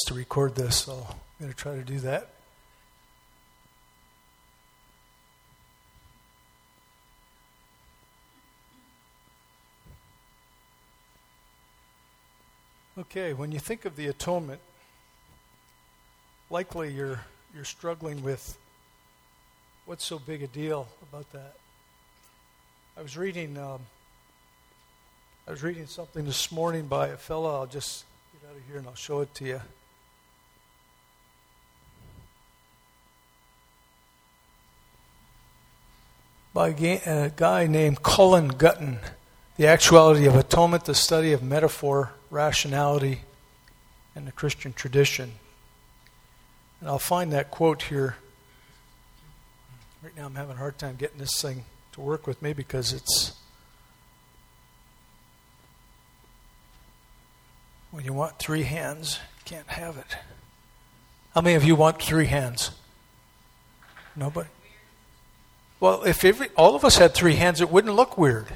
to record this, so I'm going to try to do that. Okay, when you think of the atonement, likely you're struggling with what's so big a deal about that. I was reading something this morning by a fellow. I'll just get out of here and I'll show it to you. By a guy named Cullen Gutton, The Actuality of Atonement, the Study of Metaphor, Rationality, and the Christian Tradition. And I'll find that quote here. Right now I'm having a hard time getting this thing to work with me because it's... When you want 3 hands, you can't have it. How many of you want 3 hands? Nobody? Well, if all of us had 3 hands, it wouldn't look weird.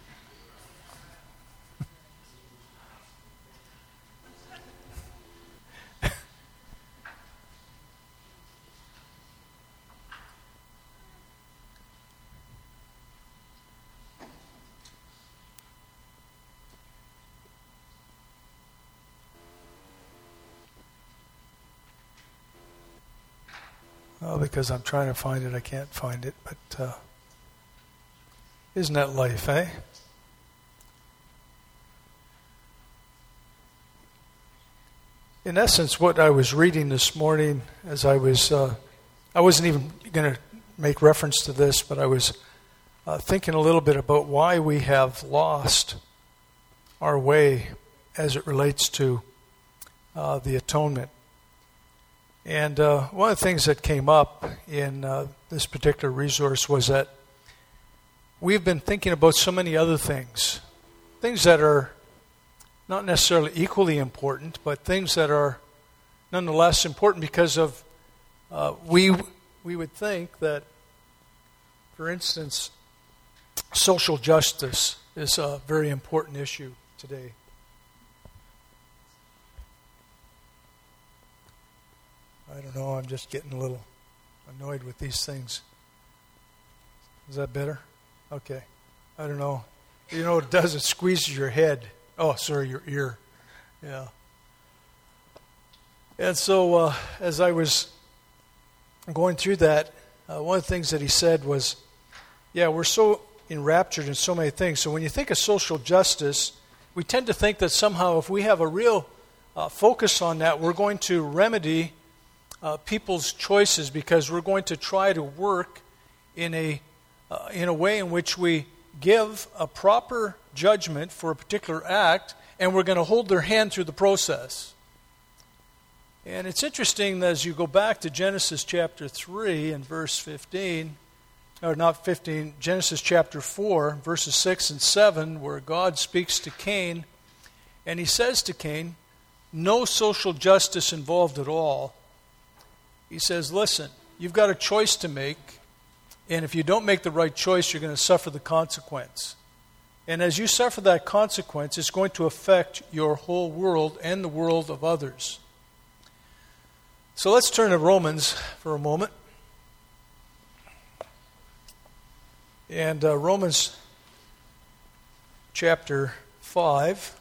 Well, because I'm trying to find it, I can't find it. But isn't that life, eh? In essence, what I was reading this morning, as I wasn't even going to make reference to this, but I was thinking a little bit about why we have lost our way as it relates to the atonement. And one of the things that came up in this particular resource was that we've been thinking about so many other things that are not necessarily equally important, but things that are nonetheless important because of we would think that, for instance, social justice is a very important issue today. I don't know, I'm just getting a little annoyed with these things. Is that better? Okay. I don't know. You know what it does? It squeezes your head. Oh, sorry, your ear. Yeah. And so as I was going through that, one of the things that he said was, yeah, we're so enraptured in so many things. So when you think of social justice, we tend to think that somehow if we have a real focus on that, we're going to remedy people's choices because we're going to try to work in a way in which we give a proper judgment for a particular act, and we're going to hold their hand through the process. And it's interesting that as you go back to Genesis chapter 3 and verse 15, or not 15, Genesis chapter 4, verses 6 and 7, where God speaks to Cain, and he says to Cain, no social justice involved at all. He says, listen, you've got a choice to make, and if you don't make the right choice, you're going to suffer the consequence. And as you suffer that consequence, it's going to affect your whole world and the world of others. So let's turn to Romans for a moment. And Romans chapter 5.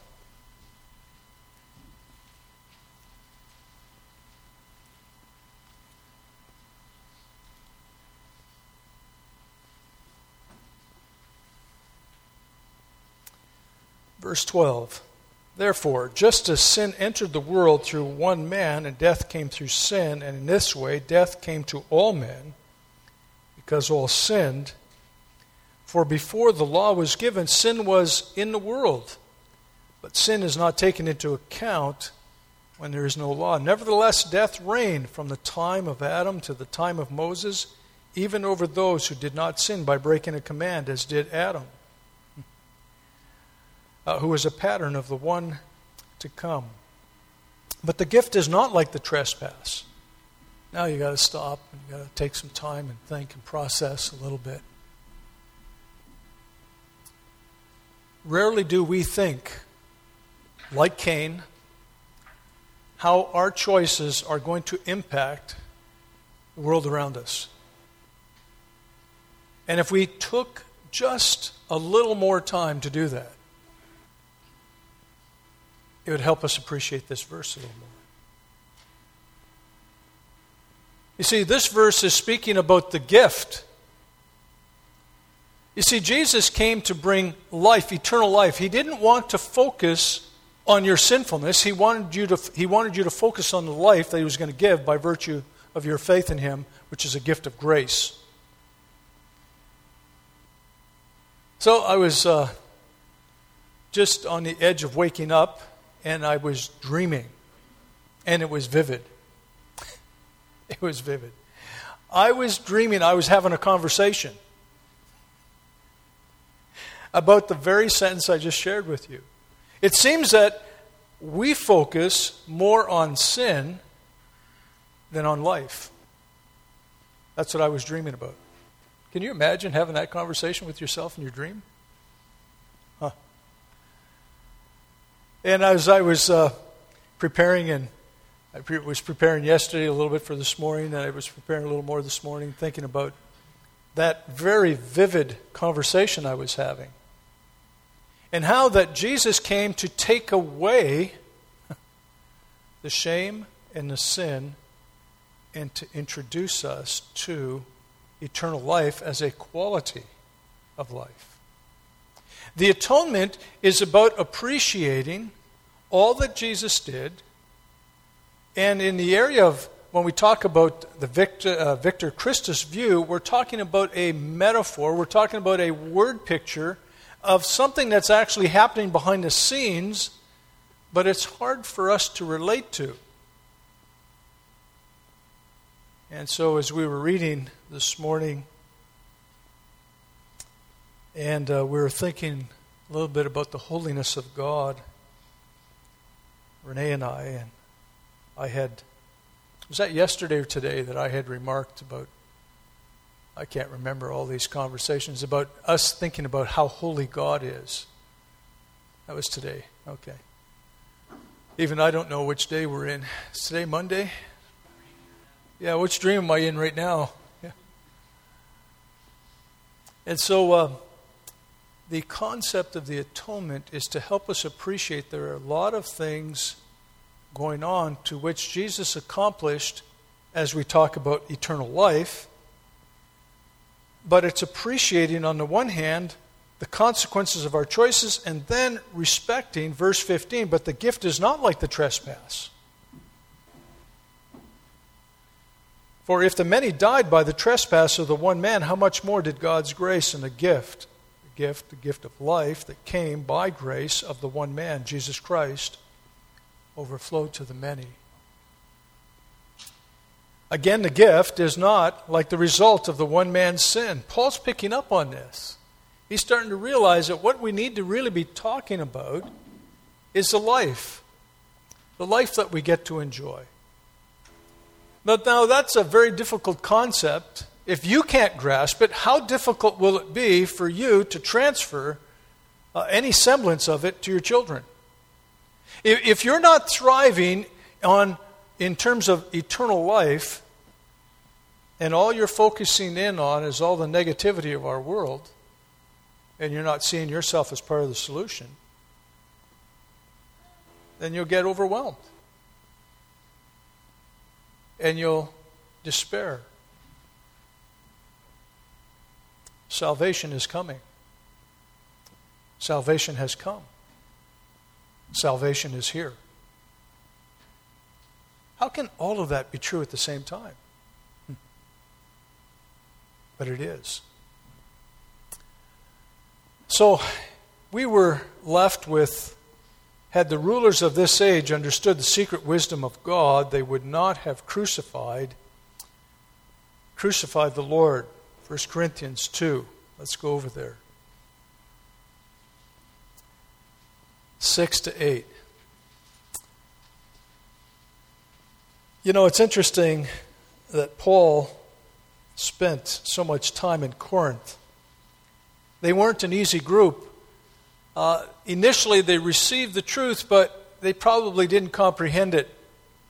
Verse 12, therefore, just as sin entered the world through one man, and death came through sin, and in this way death came to all men, because all sinned. For before the law was given, sin was in the world, but sin is not taken into account when there is no law. Nevertheless, death reigned from the time of Adam to the time of Moses, even over those who did not sin by breaking a command, as did Adam. Who was a pattern of the one to come. But the gift is not like the trespass. Now you got to stop and you got to take some time and think and process a little bit. Rarely do we think, like Cain, how our choices are going to impact the world around us. And if we took just a little more time to do that, it would help us appreciate this verse a little more. You see, this verse is speaking about the gift. You see, Jesus came to bring life, eternal life. He didn't want to focus on your sinfulness. He wanted you to focus on the life that he was going to give by virtue of your faith in him, which is a gift of grace. So I was just on the edge of waking up, and I was dreaming, and it was vivid. It was vivid. I was dreaming, I was having a conversation about the very sentence I just shared with you. It seems that we focus more on sin than on life. That's what I was dreaming about. Can you imagine having that conversation with yourself in your dream? Huh. And as I was preparing, and I was preparing yesterday a little bit for this morning, and I was preparing a little more this morning, thinking about that very vivid conversation I was having. And how that Jesus came to take away the shame and the sin and to introduce us to eternal life as a quality of life. The atonement is about appreciating all that Jesus did. And in the area of, when we talk about the Victor Christus view, we're talking about a metaphor, we're talking about a word picture of something that's actually happening behind the scenes, but it's hard for us to relate to. And so as we were reading this morning, and we were thinking a little bit about the holiness of God, Renee and I had, was that yesterday or today that I had remarked about, I can't remember all these conversations, about us thinking about how holy God is. That was today. Okay. Even I don't know which day we're in. Is today Monday? Yeah, which dream am I in right now? Yeah. And so the concept of the atonement is to help us appreciate there are a lot of things going on to which Jesus accomplished as we talk about eternal life. But it's appreciating, on the one hand, the consequences of our choices, and then respecting, verse 15, but the gift is not like the trespass. For if the many died by the trespass of the one man, how much more did God's grace and the gift of life that came by grace of the one man, Jesus Christ, overflow to the many? Again, the gift is not like the result of the one man's sin. Paul's picking up on this. He's starting to realize that what we need to really be talking about is the life that we get to enjoy. But now that's a very difficult concept. If you can't grasp it, how difficult will it be for you to transfer any semblance of it to your children? If you're not thriving in terms of eternal life, and all you're focusing in on is all the negativity of our world, and you're not seeing yourself as part of the solution, then you'll get overwhelmed. And you'll despair. Salvation is coming. Salvation has come. Salvation is here. How can all of that be true at the same time? But it is. So we were left with, had the rulers of this age understood the secret wisdom of God, they would not have crucified the Lord. 1 Corinthians 2. Let's go over there. 6 to 8. You know, it's interesting that Paul spent so much time in Corinth. They weren't an easy group. Initially, they received the truth, but they probably didn't comprehend it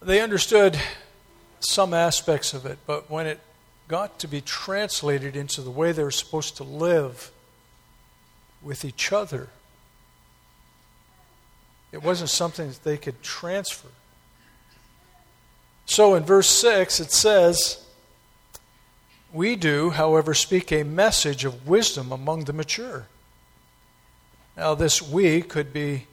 They understood some aspects of it, but when it got to be translated into the way they were supposed to live with each other, it wasn't something that they could transfer. So in verse 6 it says, "We do, however, speak a message of wisdom among the mature." Now this "we" could be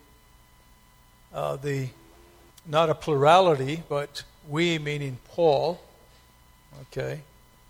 not a plurality, but we meaning Paul. Okay.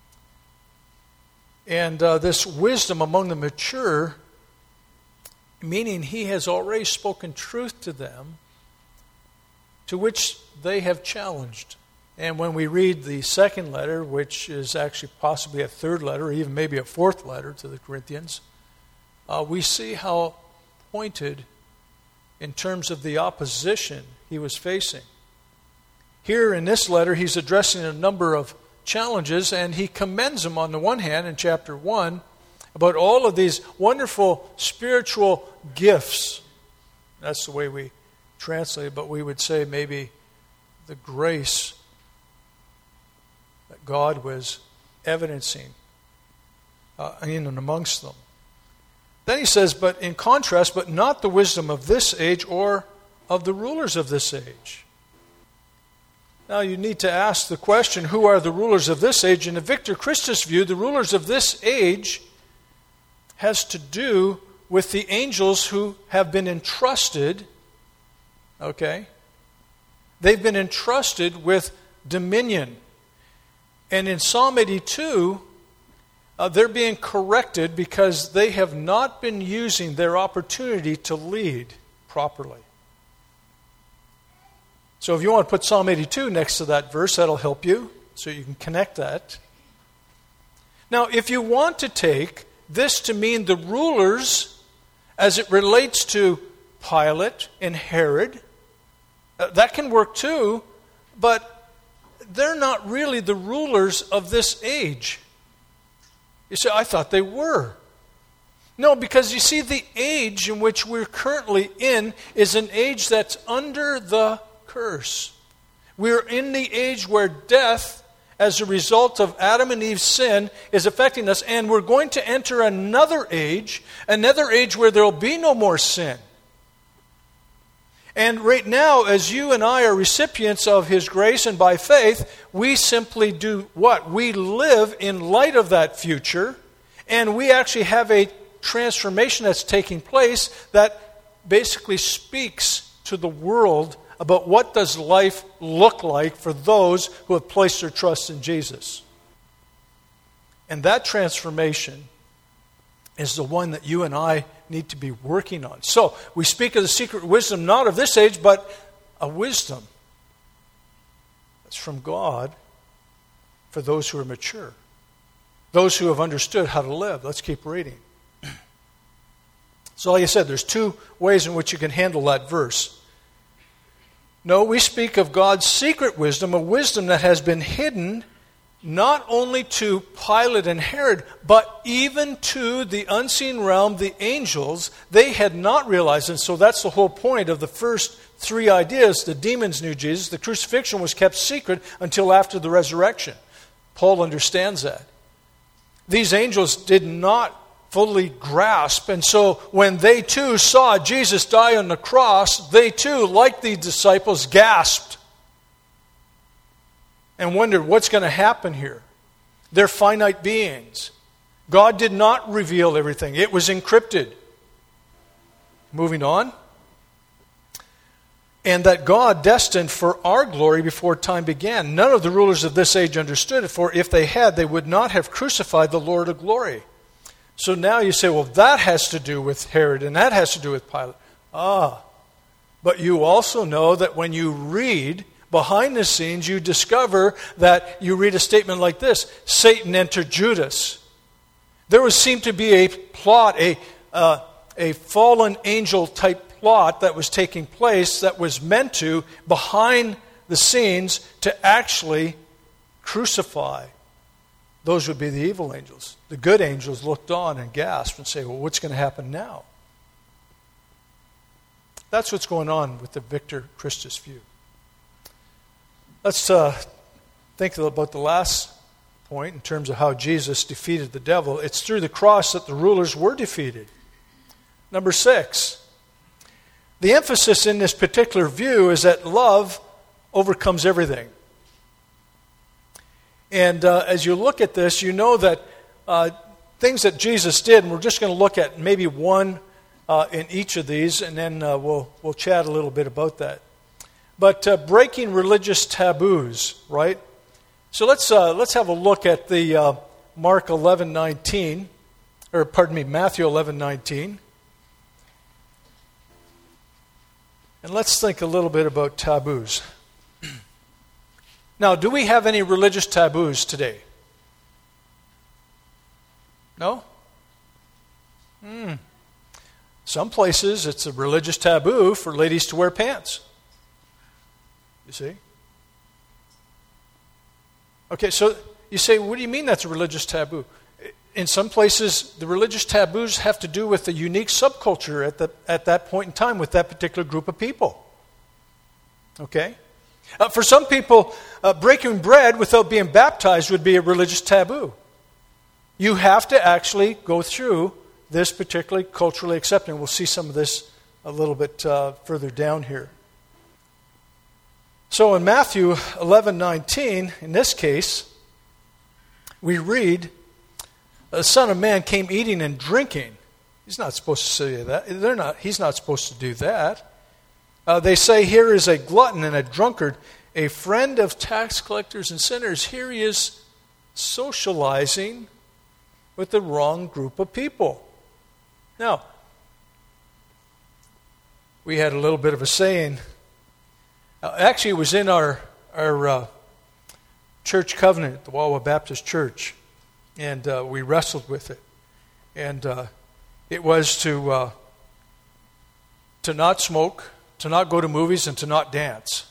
And this wisdom among the mature, meaning he has already spoken truth to them, to which they have challenged. And when we read the second letter, which is actually possibly a third letter, or even maybe a fourth letter to the Corinthians, we see how pointed in terms of the opposition he was facing. Here in this letter, he's addressing a number of challenges, and he commends them on the one hand in chapter 1 about all of these wonderful spiritual gifts. That's the way we translate it, but we would say maybe the grace that God was evidencing in and amongst them. Then he says, but in contrast, but not the wisdom of this age or of the rulers of this age. Now you need to ask the question, who are the rulers of this age? In the Victor Christus view, the rulers of this age has to do with the angels who have been entrusted, okay? They've been entrusted with dominion. And in Psalm 82, they're being corrected because they have not been using their opportunity to lead properly. So if you want to put Psalm 82 next to that verse, that'll help you, so you can connect that. Now, if you want to take this to mean the rulers as it relates to Pilate and Herod, that can work too, but they're not really the rulers of this age. You say, I thought they were. No, because you see, the age in which we're currently in is an age that's under the curse. We're in the age where death, as a result of Adam and Eve's sin, is affecting us, and we're going to enter another age where there will be no more sin. And right now, as you and I are recipients of His grace and by faith, we simply do what? We live in light of that future, and we actually have a transformation that's taking place that basically speaks to the world about what does life look like for those who have placed their trust in Jesus. And that transformation is the one that you and I need to be working on. So, we speak of the secret wisdom not of this age, but a wisdom that's from God for those who are mature. Those who have understood how to live. Let's keep reading. So like I said, there's two ways in which you can handle that verse. No, we speak of God's secret wisdom, a wisdom that has been hidden not only to Pilate and Herod, but even to the unseen realm, the angels. They had not realized, and so that's the whole point of the first three ideas. The demons knew Jesus. The crucifixion was kept secret until after the resurrection. Paul understands that. These angels did not fully grasp, and so when they too saw Jesus die on the cross, they too, like the disciples, gasped and wondered what's going to happen here. They're finite beings. God did not reveal everything. It was encrypted. Moving on. And that God destined for our glory before time began. None of the rulers of this age understood it, for if they had, they would not have crucified the Lord of glory. So now you say, well, that has to do with Herod and that has to do with Pilate. But you also know that when you read behind the scenes, you discover that you read a statement like this: Satan entered Judas. There seemed to be a plot, a fallen angel type plot that was taking place that was meant to, behind the scenes, to actually crucify. Those would be the evil angels. The good angels looked on and gasped and say, well, what's going to happen now? That's what's going on with the Victor Christus view. Let's think about the last point in terms of how Jesus defeated the devil. It's through the cross that the rulers were defeated. Number 6. The emphasis in this particular view is that love overcomes everything. And as you look at this, you know that things that Jesus did, and we're just going to look at maybe one in each of these, and then we'll chat a little bit about that. But breaking religious taboos, right? So let's have a look at the Matthew 11:19. And let's think a little bit about taboos. Now, do we have any religious taboos today? No? Some places it's a religious taboo for ladies to wear pants. You see? Okay, so you say, what do you mean that's a religious taboo? In some places, the religious taboos have to do with the unique subculture at that point in time with that particular group of people. Okay? For some people, breaking bread without being baptized would be a religious taboo. You have to actually go through this particularly culturally accepted. We'll see some of this a little bit further down here. So in Matthew 11:19, in this case, we read, the Son of Man came eating and drinking. He's not supposed to say that. He's not supposed to do that. They say here is a glutton and a drunkard, a friend of tax collectors and sinners. Here he is socializing with the wrong group of people. Now, we had a little bit of a saying. Actually, it was in our church covenant, the Wawa Baptist Church, and we wrestled with it. And it was to not smoke, to not go to movies, and to not dance.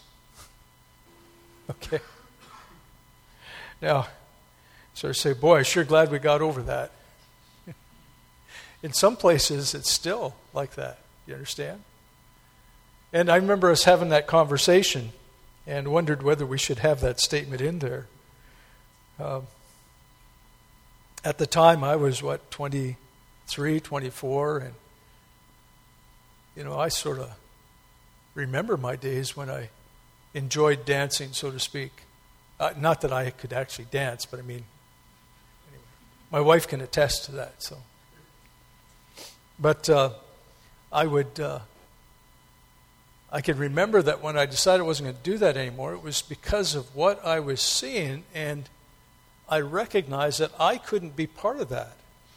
Okay. Now, so I say, boy, I'm sure glad we got over that. In some places, it's still like that. You understand? And I remember us having that conversation and wondered whether we should have that statement in there. At the time, I was, 23, 24, and, I sort of remember my days when I enjoyed dancing, so to speak. Not that I could actually dance, but anyway, my wife can attest to that. So, but I could remember that when I decided I wasn't going to do that anymore, it was because of what I was seeing, and I recognized that I couldn't be part of that.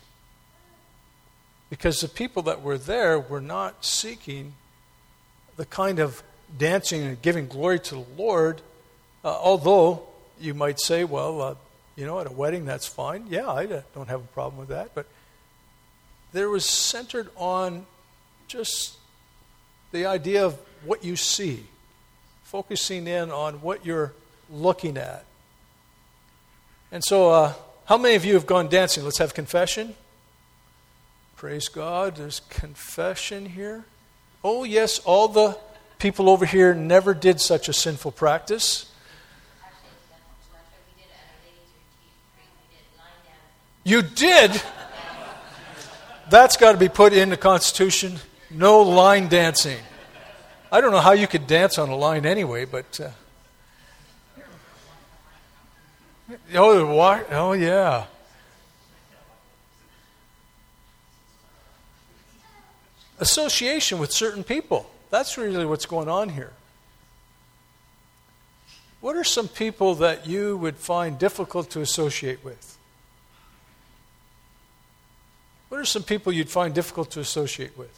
Because the people that were there were not seeking the kind of dancing and giving glory to the Lord, although you might say, well, at a wedding, that's fine. Yeah, I don't have a problem with that. But there was centered on just the idea of what you see, focusing in on what you're looking at. And so, how many of you have gone dancing? Let's have confession. Praise God, there's confession here. Oh yes, all the people over here never did such a sinful practice. You did? That's got to be put in the Constitution. No line dancing. I don't know how you could dance on a line anyway, but... Oh, yeah. Association with certain people. That's really what's going on here. What are some people that you would find difficult to associate with? What are some people you'd find difficult to associate with?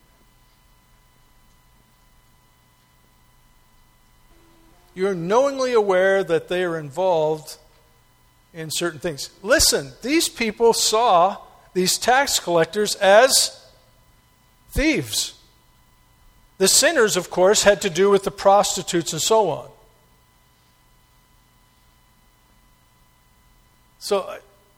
You're knowingly aware that they are involved in certain things. Listen, these people saw these tax collectors as thieves. The sinners, of course, had to do with the prostitutes and so on. So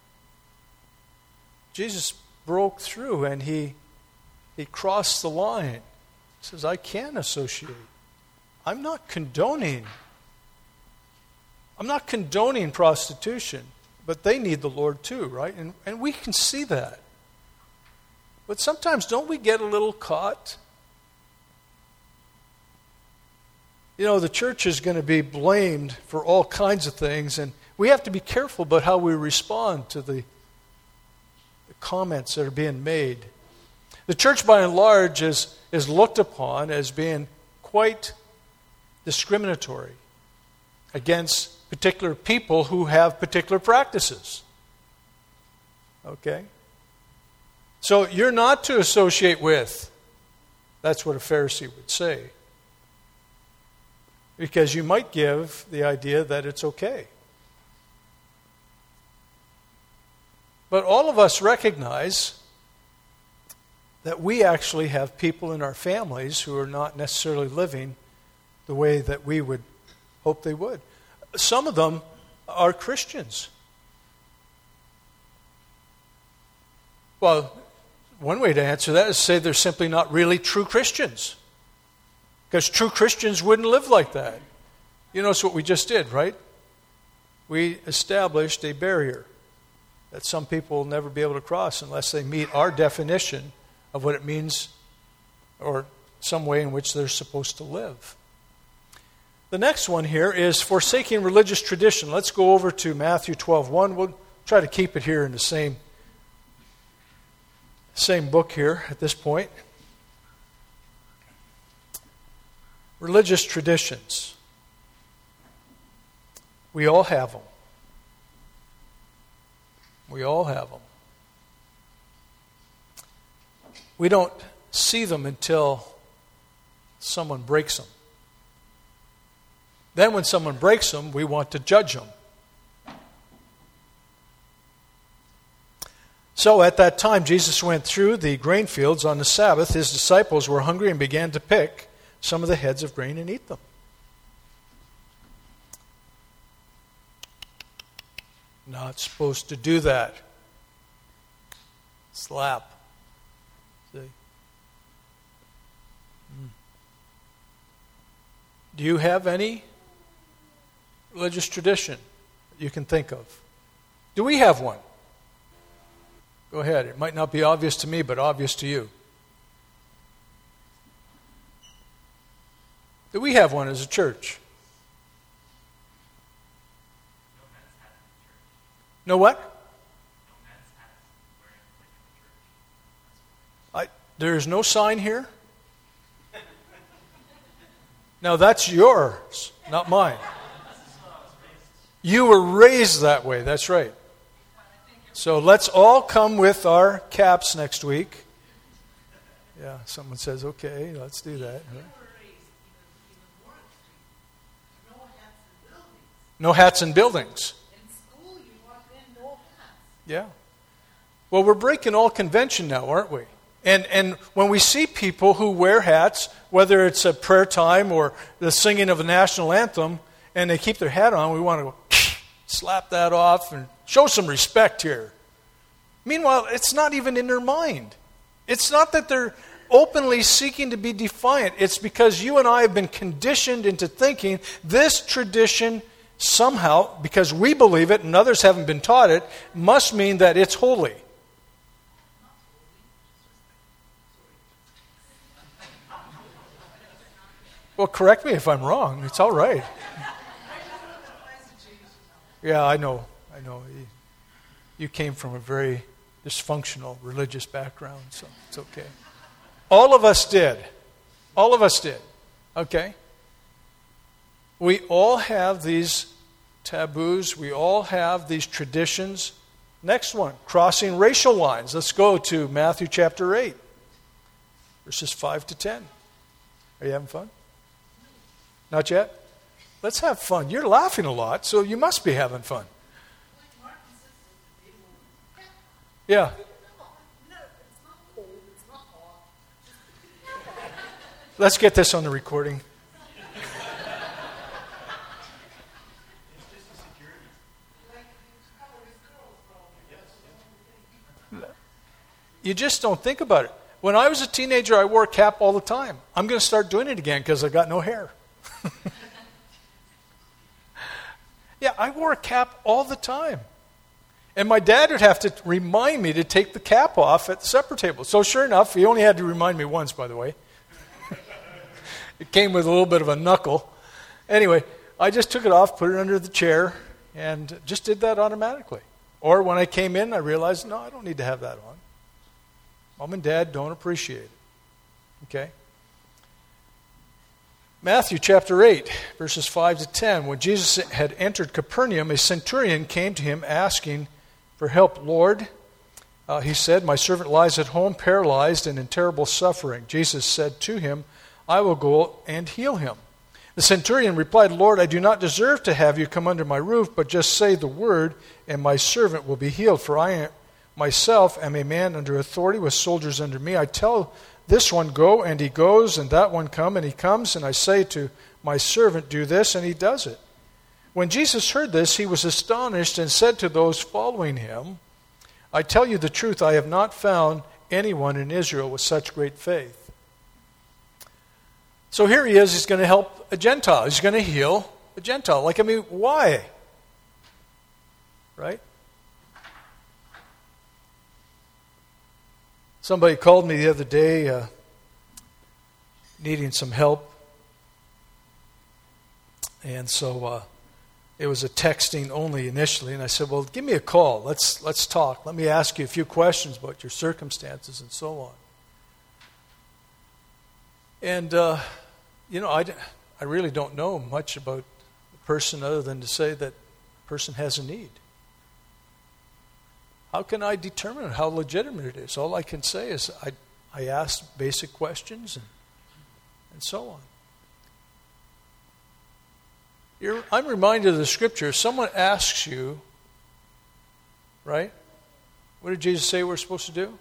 Jesus broke through and he crossed the line. He says, I can associate. I'm not condoning I'm not condoning prostitution, but they need the Lord too, right? And we can see that. But sometimes don't we get a little caught? You know, the church is going to be blamed for all kinds of things, and we have to be careful about how we respond to the comments that are being made. The church, by and large, is looked upon as being quite discriminatory against particular people who have particular practices. Okay? So you're not to associate with. That's what a Pharisee would say. Because you might give the idea that it's okay. But all of us recognize that we actually have people in our families who are not necessarily living the way that we would hope they would. Some of them are Christians. Well, one way to answer that is to say they're simply not really true Christians. Because true Christians wouldn't live like that. You notice what we just did, right? We established a barrier that some people will never be able to cross unless they meet our definition of what it means or some way in which they're supposed to live. The next one here is forsaking religious tradition. Let's go over to Matthew 12:1. We'll try to keep it here in the same book here at this point. Religious traditions. We all have them. We all have them. We don't see them until someone breaks them. Then when someone breaks them, we want to judge them. So at that time, Jesus went through the grain fields on the Sabbath. His disciples were hungry and began to pick some of the heads of grain and eat them. Not supposed to do that. Slap. See? Do you have any religious tradition that you can think of? Do we have one? Go ahead. It might not be obvious to me, but obvious to you. Do we have one as a church? No what? There's no sign here? Now that's yours, not mine. You were raised that way, that's right. So let's all come with our caps next week. Yeah, someone says, okay, let's do that. No hats in buildings. In school, you walk in, no hats. Yeah. Well, we're breaking all convention now, aren't we? And when we see people who wear hats, whether it's a prayer time or the singing of a national anthem, and they keep their hat on, we want to go, slap that off and show some respect here. Meanwhile, it's not even in their mind. It's not that they're openly seeking to be defiant. It's because you and I have been conditioned into thinking this tradition somehow, because we believe it and others haven't been taught it, must mean that it's holy. Well, correct me if I'm wrong. It's all right. Yeah, I know. You came from a very dysfunctional religious background, so it's okay. All of us did. Okay? We all have these taboos. We all have these traditions. Next one, crossing racial lines. Let's go to Matthew chapter 8, verses 5 to 10. Are you having fun? Not yet? Let's have fun. You're laughing a lot, so you must be having fun. Yeah. Let's get this on the recording. You just don't think about it. When I was a teenager, I wore a cap all the time. I'm going to start doing it again because I got no hair. Yeah, I wore a cap all the time. And my dad would have to remind me to take the cap off at the supper table. So sure enough, he only had to remind me once, by the way. It came with a little bit of a knuckle. Anyway, I just took it off, put it under the chair, and just did that automatically. Or when I came in, I realized, no, I don't need to have that on. Mom and Dad don't appreciate it. Okay? Matthew chapter 8, verses 5 to 10. When Jesus had entered Capernaum, a centurion came to him asking for help. Lord, he said, my servant lies at home, paralyzed and in terrible suffering. Jesus said to him, I will go and heal him. The centurion replied, Lord, I do not deserve to have you come under my roof, but just say the word, and my servant will be healed. For I myself am a man under authority with soldiers under me. I tell this one, go, and he goes, and that one, come, and he comes. And I say to my servant, do this, and he does it. When Jesus heard this, he was astonished and said to those following him, I tell you the truth, I have not found anyone in Israel with such great faith. So here he is, he's going to help a Gentile. He's going to heal a Gentile. Why? Right? Somebody called me the other day needing some help. And so it was a texting only initially. And I said, well, give me a call. Let's talk. Let me ask you a few questions about your circumstances and so on. And, I really don't know much about the person other than to say that the person has a need. How can I determine how legitimate it is? All I can say is I ask basic questions and so on. I'm reminded of the scripture. If someone asks you, right, what did Jesus say we're supposed to do?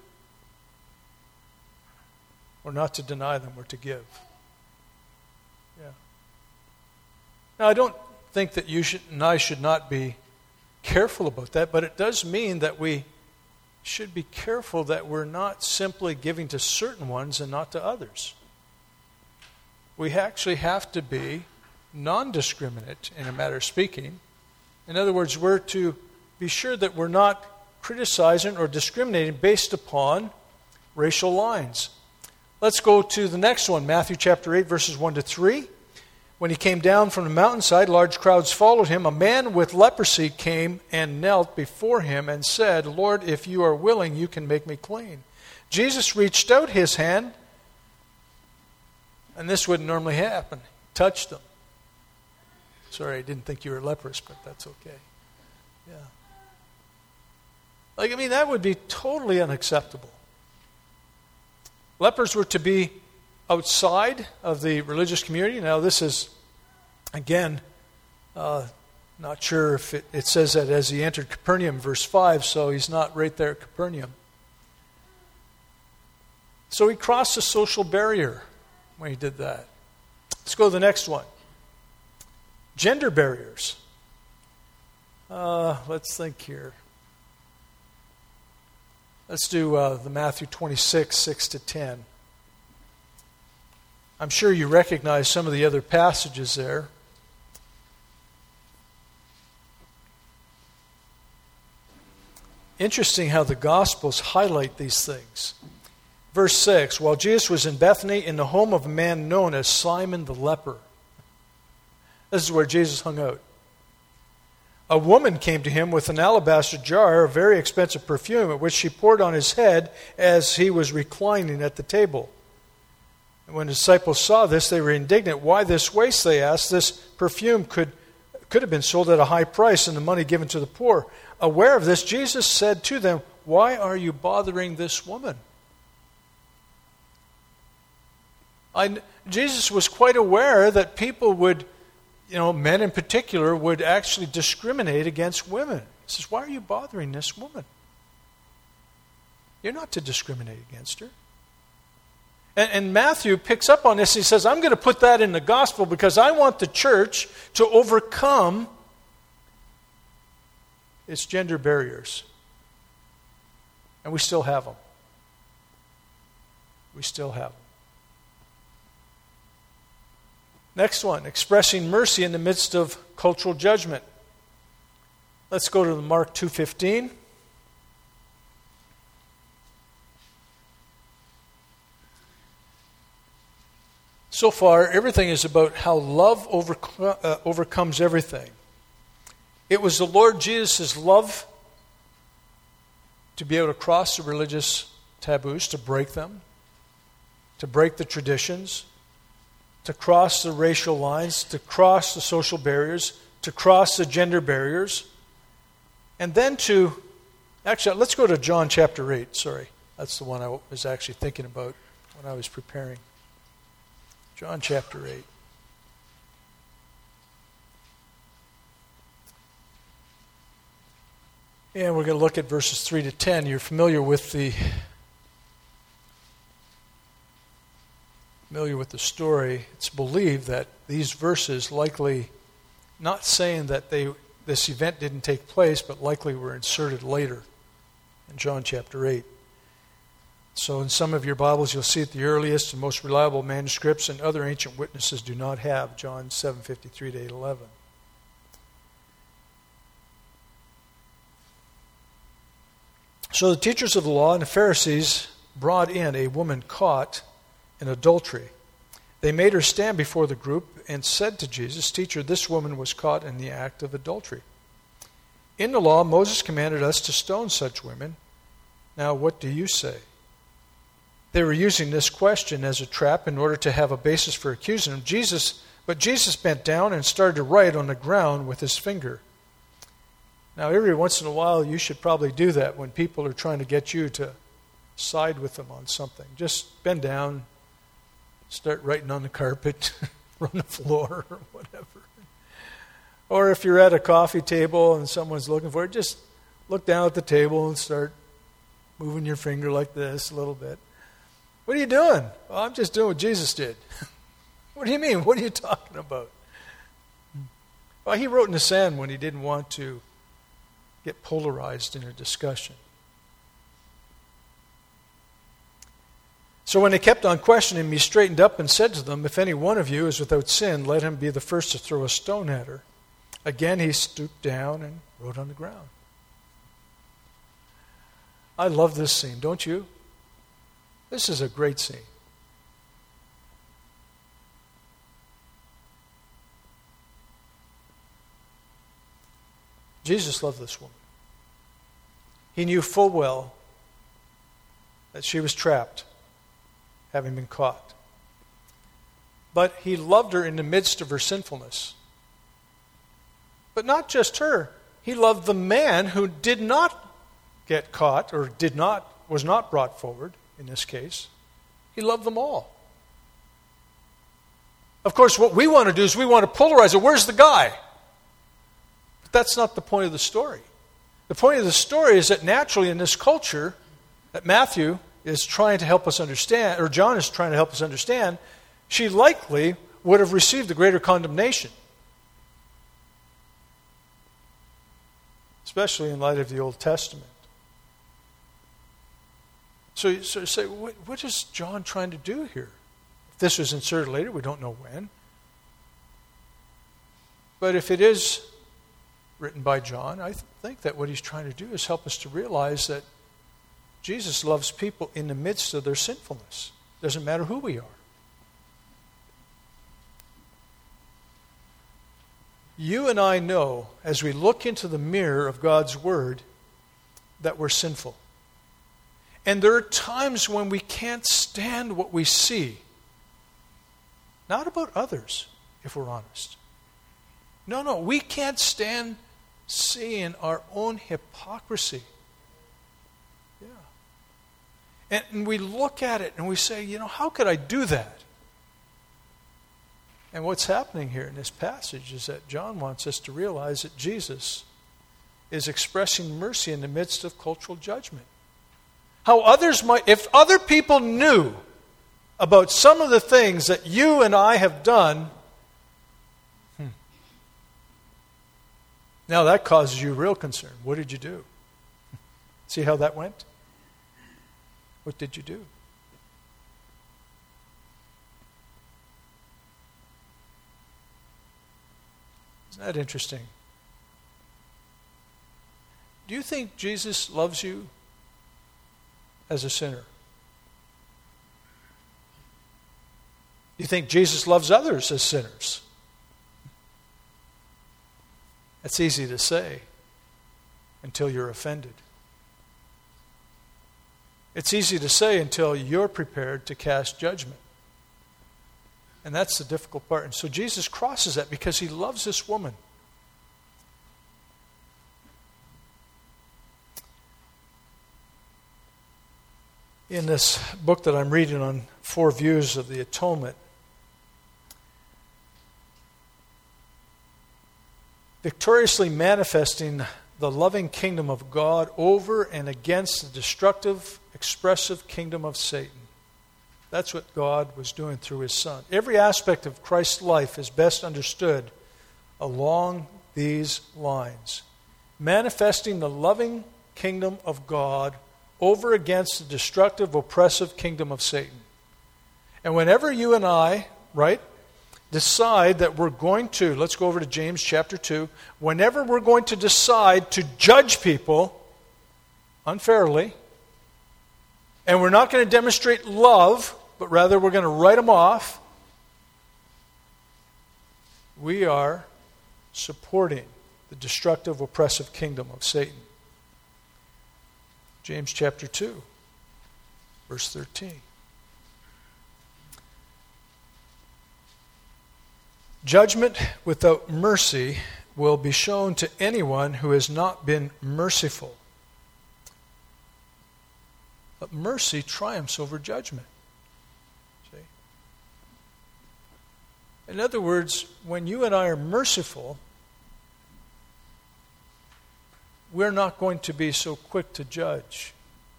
We're not to deny them, we're to give. Yeah. Now, I don't think that you and I should not be careful about that, but it does mean that we should be careful that we're not simply giving to certain ones and not to others. We actually have to be non-discriminate in a matter of speaking. In other words, we're to be sure that we're not criticizing or discriminating based upon racial lines. Let's go to the next one, Matthew chapter 8, verses 1 to 3. When he came down from the mountainside, large crowds followed him. A man with leprosy came and knelt before him and said, Lord, if you are willing, you can make me clean. Jesus reached out his hand, and this wouldn't normally happen. He touched them. Sorry, I didn't think you were leprous, but that's okay. Yeah. That would be totally unacceptable. Lepers were to be outside of the religious community. Now, this is, again, not sure if it says that as he entered Capernaum, verse 5, so he's not right there at Capernaum. So he crossed a social barrier when he did that. Let's go to the next one. Gender barriers. Let's think here. Let's do the Matthew 26, 6 to 10. I'm sure you recognize some of the other passages there. Interesting how the Gospels highlight these things. Verse 6, while Jesus was in Bethany in the home of a man known as Simon the leper. This is where Jesus hung out. A woman came to him with an alabaster jar of very expensive perfume, which she poured on his head as he was reclining at the table. And when the disciples saw this, they were indignant. Why this waste, they asked. This perfume could have been sold at a high price and the money given to the poor. Aware of this, Jesus said to them, why are you bothering this woman? Jesus was quite aware that people would, men in particular, would actually discriminate against women. He says, why are you bothering this woman? You're not to discriminate against her. And Matthew picks up on this. He says, I'm going to put that in the gospel because I want the church to overcome its gender barriers. And we still have them. We still have them. Next one, expressing mercy in the midst of cultural judgment. Let's go to Mark 2:15. So far, everything is about how love overcomes everything. It was the Lord Jesus' love to be able to cross the religious taboos, to break them, to break the traditions, to cross the racial lines, to cross the social barriers, to cross the gender barriers, and then actually, let's go to John chapter 8. Sorry, that's the one I was actually thinking about when I was preparing. John chapter 8. And we're going to look at verses 3 to 10. You're familiar with the story. It's believed that these verses likely, not saying that this event didn't take place, but likely were inserted later in John chapter 8. So in some of your Bibles, you'll see it the earliest and most reliable manuscripts, and other ancient witnesses do not have John 7:53 to 8:11. So the teachers of the law and the Pharisees brought in a woman caught in adultery. They made her stand before the group and said to Jesus, "Teacher, this woman was caught in the act of adultery. In the law, Moses commanded us to stone such women. Now, what do you say?" They were using this question as a trap in order to have a basis for accusing him. But Jesus bent down and started to write on the ground with his finger. Now, every once in a while, you should probably do that when people are trying to get you to side with them on something. Just bend down, start writing on the carpet, or on the floor, or whatever. Or if you're at a coffee table and someone's looking for it, just look down at the table and start moving your finger like this a little bit. What are you doing? Well, I'm just doing what Jesus did. What do you mean? What are you talking about? Well, he wrote in the sand when he didn't want to get polarized in a discussion. So when they kept on questioning him, he straightened up and said to them, "If any one of you is without sin, let him be the first to throw a stone at her." Again, he stooped down and wrote on the ground. I love this scene, don't you? This is a great scene. Jesus loved this woman. He knew full well that she was trapped, having been caught. But he loved her in the midst of her sinfulness. But not just her. He loved the man who did not get caught or was not brought forward. In this case, he loved them all. Of course, what we want to do is we want to polarize it. Where's the guy? But that's not the point of the story. The point of the story is that naturally in this culture that Matthew is trying to help us understand, or John is trying to help us understand, she likely would have received a greater condemnation. Especially in light of the Old Testament. So you say, what is John trying to do here? If this was inserted later, we don't know when. But if it is written by John, I think that what he's trying to do is help us to realize that Jesus loves people in the midst of their sinfulness. Doesn't matter who we are. You and I know, as we look into the mirror of God's Word, that we're sinful. And there are times when we can't stand what we see. Not about others, if we're honest. No, we can't stand seeing our own hypocrisy. Yeah. And we look at it and we say, how could I do that? And what's happening here in this passage is that John wants us to realize that Jesus is expressing mercy in the midst of cultural judgment. How others might, if other people knew about some of the things that you and I have done, now that causes you real concern. What did you do? See how that went? What did you do? Isn't that interesting? Do you think Jesus loves you as a sinner? Do you think Jesus loves others as sinners? That's easy to say until you're offended. It's easy to say until you're prepared to cast judgment. And that's the difficult part. And so Jesus crosses that because he loves this woman. In this book that I'm reading on 4 views of the atonement, victoriously manifesting the loving kingdom of God over and against the destructive, expressive kingdom of Satan. That's what God was doing through his Son. Every aspect of Christ's life is best understood along these lines. Manifesting the loving kingdom of God over against the destructive, oppressive kingdom of Satan. And whenever you and I, decide that we're going to, let's go over to James chapter 2, whenever we're going to decide to judge people unfairly, and we're not going to demonstrate love, but rather we're going to write them off, we are supporting the destructive, oppressive kingdom of Satan. James chapter 2, verse 13. Judgment without mercy will be shown to anyone who has not been merciful. But mercy triumphs over judgment. See? In other words, when you and I are merciful, we're not going to be so quick to judge.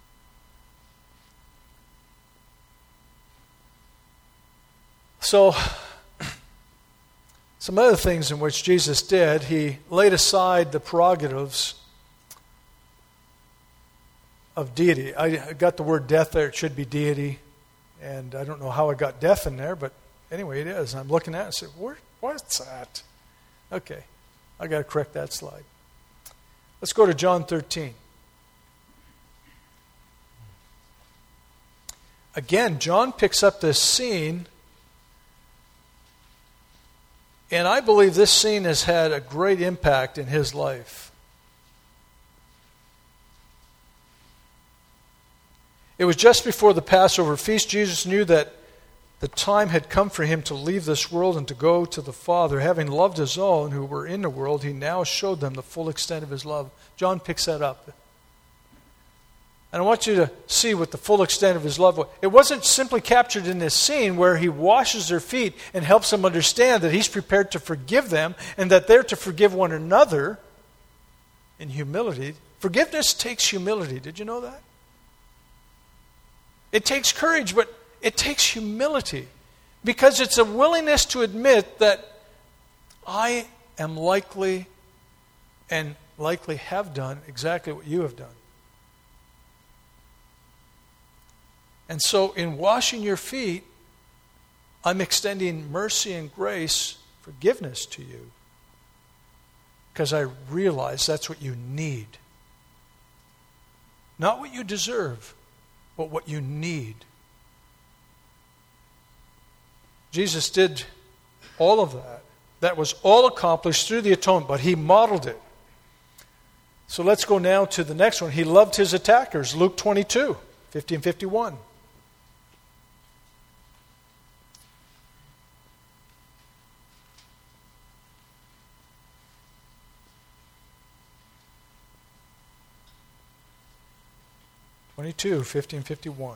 So, some other things in which Jesus did, he laid aside the prerogatives of deity. I got the word death there. It should be deity. And I don't know how I got death in there, but anyway, it is. And I'm looking at it and say, what's that? Okay, I got to correct that slide. Let's go to John 13. Again, John picks up this scene, and I believe this scene has had a great impact in his life. It was just before the Passover feast. Jesus knew that the time had come for him to leave this world and to go to the Father. Having loved his own who were in the world, he now showed them the full extent of his love. John picks that up. And I want you to see what the full extent of his love was. It wasn't simply captured in this scene where he washes their feet and helps them understand that he's prepared to forgive them and that they're to forgive one another in humility. Forgiveness takes humility. Did you know that? It takes courage, but it takes humility, because it's a willingness to admit that I am likely and likely have done exactly what you have done. And so in washing your feet, I'm extending mercy and grace, forgiveness to you, because I realize that's what you need. Not what you deserve, but what you need. Jesus did all of that. That was all accomplished through the atonement, but he modeled it. So let's go now to the next one. He loved his attackers. Luke 22, 50 and 51. (22, 50 and 51).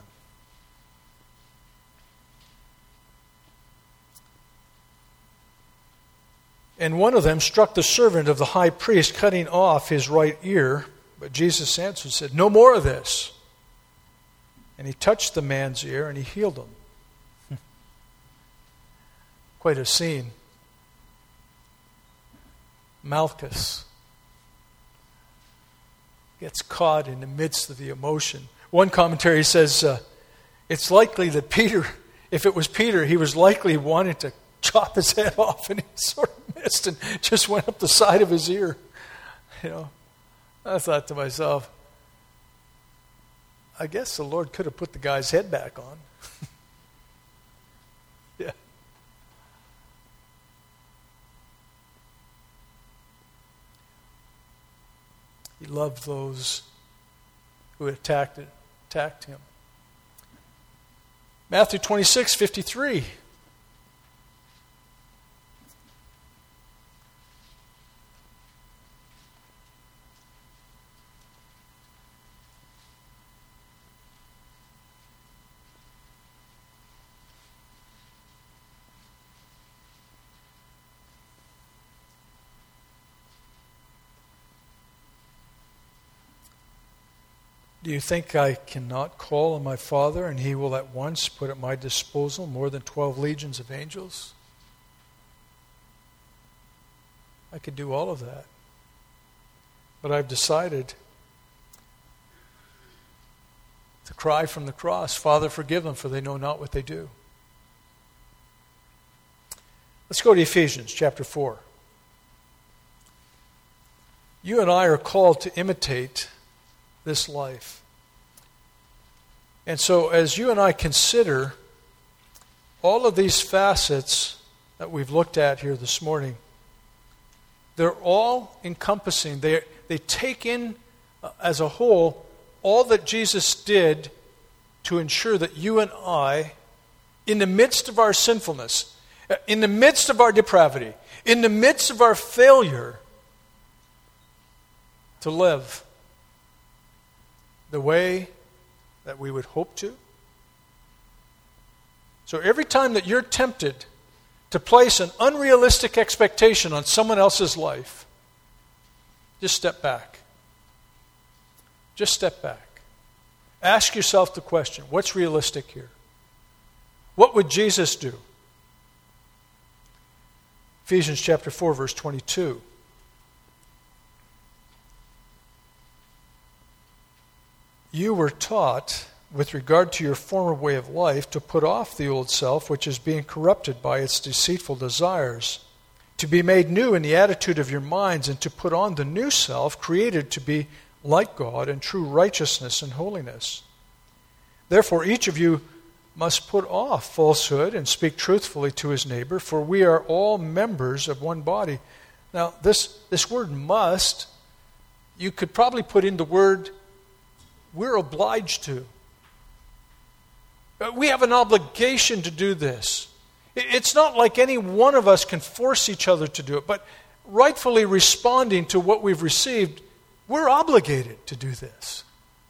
And one of them struck the servant of the high priest, cutting off his right ear. But Jesus answered and said, "No more of this." And he touched the man's ear and he healed him. Quite a scene. Malchus gets caught in the midst of the emotion. One commentary says it's likely that Peter, if it was Peter, he was likely wanting to chop his head off, and he sort of missed and just went up the side of his ear. You know, I thought to myself, I guess the Lord could have put the guy's head back on. Yeah. He loved those who attacked him. Matthew 26:53. Do you think I cannot call on my Father, and he will at once put at my disposal more than 12 legions of angels? I could do all of that. But I've decided to cry from the cross, Father, forgive them, for they know not what they do. Let's go to Ephesians chapter 4. You and I are called to imitate this life. And so as you and I consider all of these facets that we've looked at here this morning, they're all encompassing. They take in as a whole all that Jesus did to ensure that you and I, in the midst of our sinfulness, in the midst of our depravity, in the midst of our failure, to live the way that we would hope to. So every time that you're tempted to place an unrealistic expectation on someone else's life, just step back. Just step back. Ask yourself the question, what's realistic here? What would Jesus do? Ephesians chapter 4, verse 22. You were taught, with regard to your former way of life, to put off the old self, which is being corrupted by its deceitful desires, to be made new in the attitude of your minds, and to put on the new self, created to be like God in true righteousness and holiness. Therefore, each of you must put off falsehood and speak truthfully to his neighbor, for we are all members of one body. Now, this word must, you could probably put in the word we're obliged to. We have an obligation to do this. It's not like any one of us can force each other to do it, but rightfully responding to what we've received, we're obligated to do this.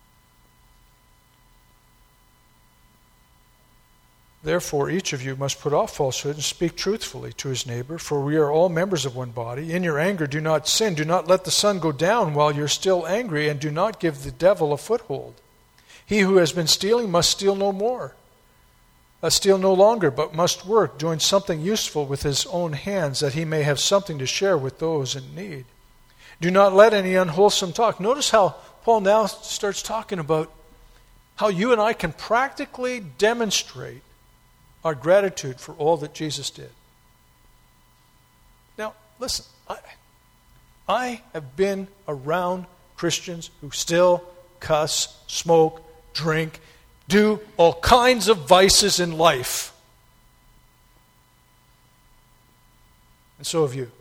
Therefore, each of you must put off falsehood and speak truthfully to his neighbor, for we are all members of one body. In your anger, do not sin. Do not let the sun go down while you're still angry, and do not give the devil a foothold. He who has been stealing must steal no more. Steal no longer, but must work, doing something useful with his own hands, that he may have something to share with those in need. Do not let any unwholesome talk. Notice how Paul now starts talking about how you and I can practically demonstrate our gratitude for all that Jesus did. Now, listen, I have been around Christians who still cuss, smoke, drink, do all kinds of vices in life. And so have you.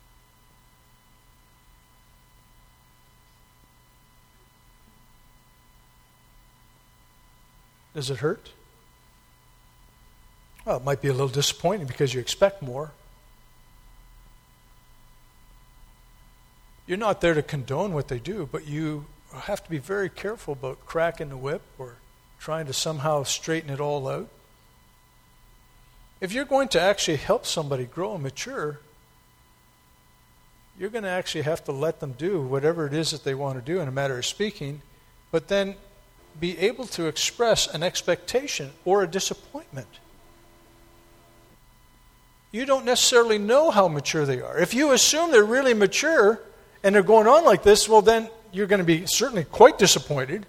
Does it hurt? Well, it might be a little disappointing because you expect more. You're not there to condone what they do, but you have to be very careful about cracking the whip or trying to somehow straighten it all out. If you're going to actually help somebody grow and mature, you're going to actually have to let them do whatever it is that they want to do in a matter of speaking, but then be able to express an expectation or a disappointment. You don't necessarily know how mature they are. If you assume they're really mature and they're going on like this, well then you're going to be certainly quite disappointed.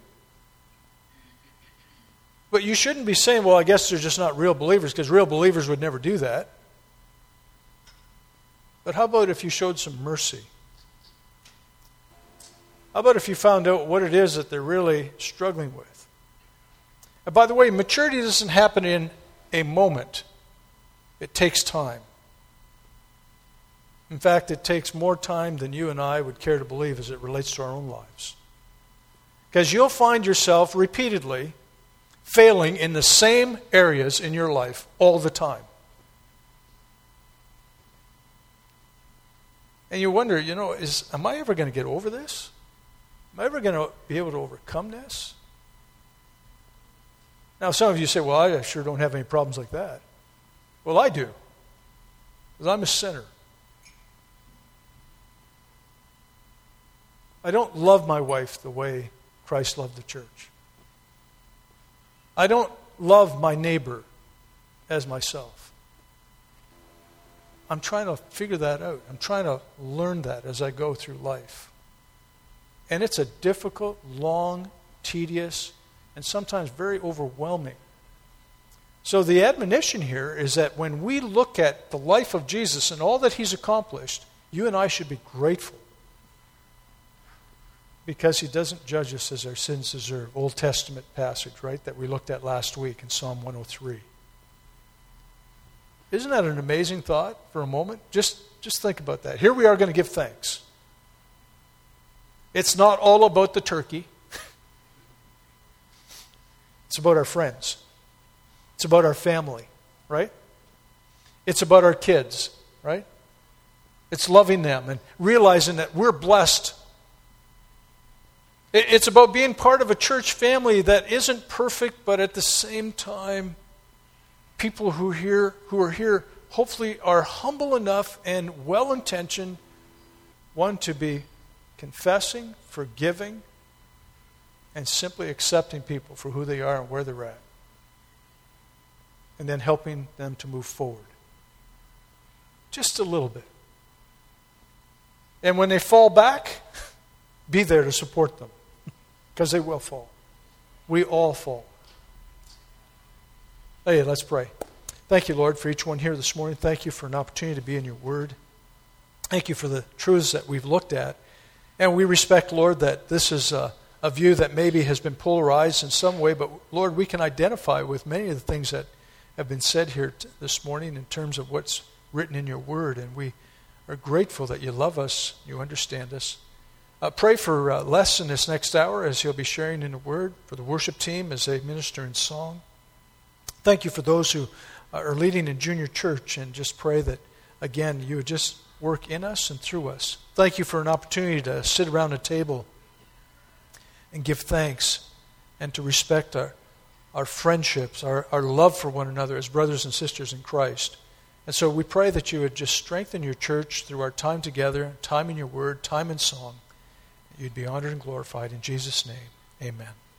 But you shouldn't be saying, well, I guess they're just not real believers, because real believers would never do that. But how about if you showed some mercy? How about if you found out what it is that they're really struggling with? And by the way, maturity doesn't happen in a moment. It takes time. In fact, it takes more time than you and I would care to believe as it relates to our own lives. Because you'll find yourself repeatedly failing in the same areas in your life all the time. And you wonder, am I ever going to get over this? Am I ever going to be able to overcome this? Now, some of you say, well, I sure don't have any problems like that. Well, I do. Because I'm a sinner. I don't love my wife the way Christ loved the church. I don't love my neighbor as myself. I'm trying to figure that out. I'm trying to learn that as I go through life. And it's a difficult, long, tedious, and sometimes very overwhelming. So the admonition here is that when we look at the life of Jesus and all that he's accomplished, you and I should be grateful. Because he doesn't judge us as our sins deserve. Old Testament passage, right, that we looked at last week in Psalm 103. Isn't that an amazing thought for a moment? Just think about that. Here we are going to give thanks. It's not all about the turkey. It's about our friends. It's about our family, right? It's about our kids, right? It's loving them and realizing that we're blessed. It's about being part of a church family that isn't perfect, but at the same time, people who are here hopefully are humble enough and well-intentioned, one, to be confessing, forgiving, and simply accepting people for who they are and where they're at. And then helping them to move forward. Just a little bit. And when they fall back, be there to support them. Because they will fall. We all fall. Hey, let's pray. Thank you, Lord, for each one here this morning. Thank you for an opportunity to be in your word. Thank you for the truths that we've looked at. And we respect, Lord, that this is a view that maybe has been polarized in some way, but Lord, we can identify with many of the things that have been said here this morning in terms of what's written in your word. And we are grateful that you love us, you understand us. Pray for Les in this next hour as he'll be sharing in the Word, for the worship team as they minister in song. Thank you for those who are leading in junior church, and just pray that, again, you would just work in us and through us. Thank you for an opportunity to sit around a table and give thanks and to respect our friendships, our love for one another as brothers and sisters in Christ. And so we pray that you would just strengthen your church through our time together, time in your Word, time in song. You'd be honored and glorified in Jesus' name. Amen.